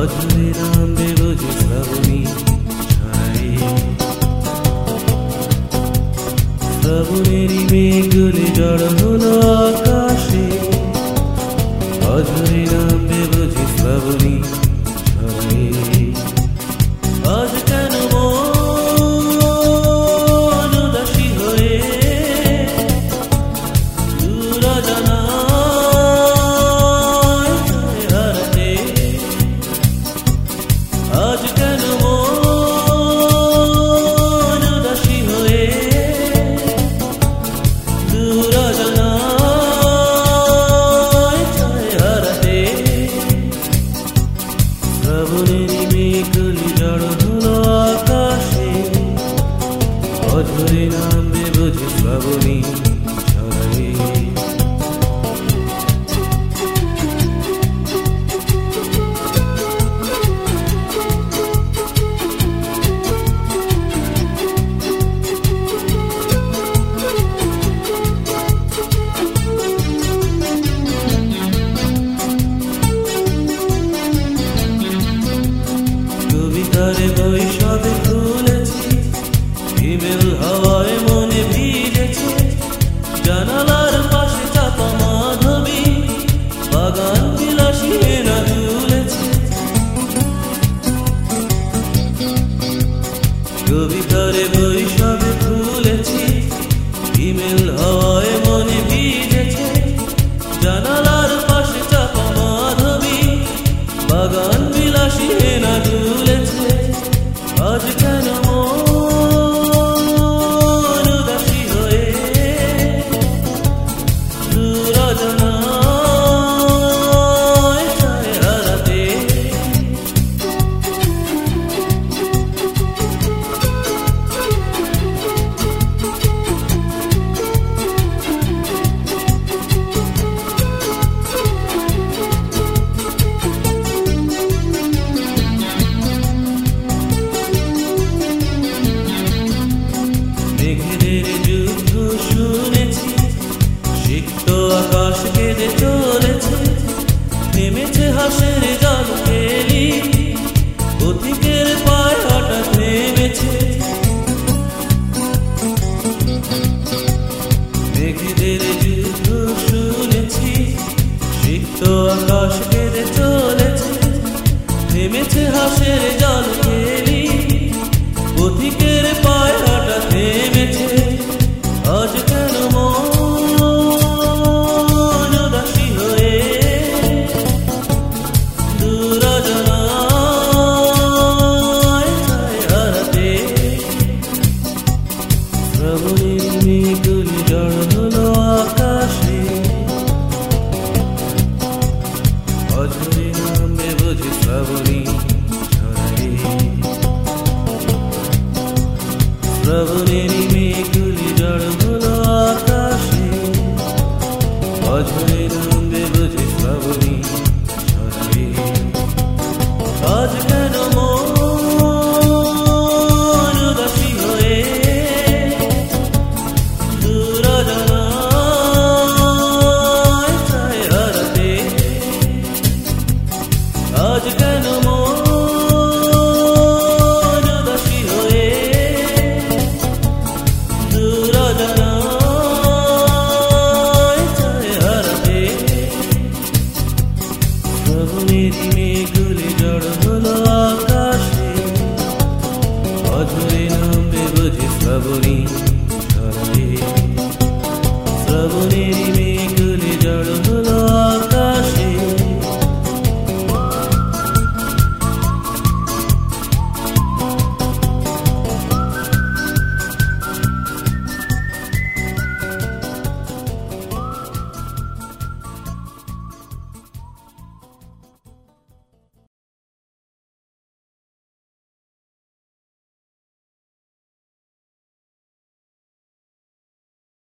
অঝরে নামবে বুঝি শ্রাবণী ছাড়াই, শ্রাবণেরই মেঘগুলি জড় হলো আকাশে, অঝরে নামবে বুঝি শ্রাবণী ছাড়াই। আজ কেন মন উদাসী হয়ে দূর অজানায় হারাতে, আজ কেন মন উদাসী হয়ে দূর অজানায় হারাতে, শ্রাবণেরই মেঘগুলি জড় হলো আকাশে, অঝরে নামবে বুঝি শ্রাবণী ছাড়াই। কবিতারে বৈশাখে খুলেছি, হিমেল হাওয়ায় মনে ভিজেছে, জানালার পাশে চাপা মাধবী, বাগান বিলাসী হেনা দুলেছে। কবিতারে বৈশাখে খুলেছি, হিমেল হাওয়ায় মনে ভিজেছে, জানালার পাশে চাপা মাধবী, বাগান বিলাসী হেনা দুলেছে। আজ কেন মন উদাসী হয়ে দূর অজানায় হারাতে, মেঘেদের যুদ্ধ শুনেছি, সিক্ত আকাশ কেঁদে চলেছে, নেমেছে হাসের জল ফেলি, পথিকের পায়ে হঠাৎ নেমেছে। মেঘেদের যুদ্ধ শুনেছি, সিক্ত আকাশ কেঁদে চলেছে, নেমেছে হাসের জল ফেলি, পথিকের পায়ে হঠাৎ নেমেছে। আজ কেন মন উদাসী হয়ে দূর অজানায় হারাতে, শ্রাবণের মেঘগুলি জড় হলো আকাশে, অঝরে নামবে বুঝি শ্রাবণী ছাড়াই। শ্রাবণেরই মেঘগুলি জড় হলো আকাশে, অঝরে নামবে বুঝি শ্রাবণী ছাড়াই। আজ কেন মন উদাসী হয়ে দূর অজানায় হারাতে, আজ কেন মন উদাসী হয়ে দূর অজানায় হারাতে, শ্রাবণেরই মেঘগুলি জড় হলো আকাশে, অঝরে নামবে বুঝি শ্রাবণী ছাড়াই। শ্রাবণেরই মেঘগুলি জড় হলো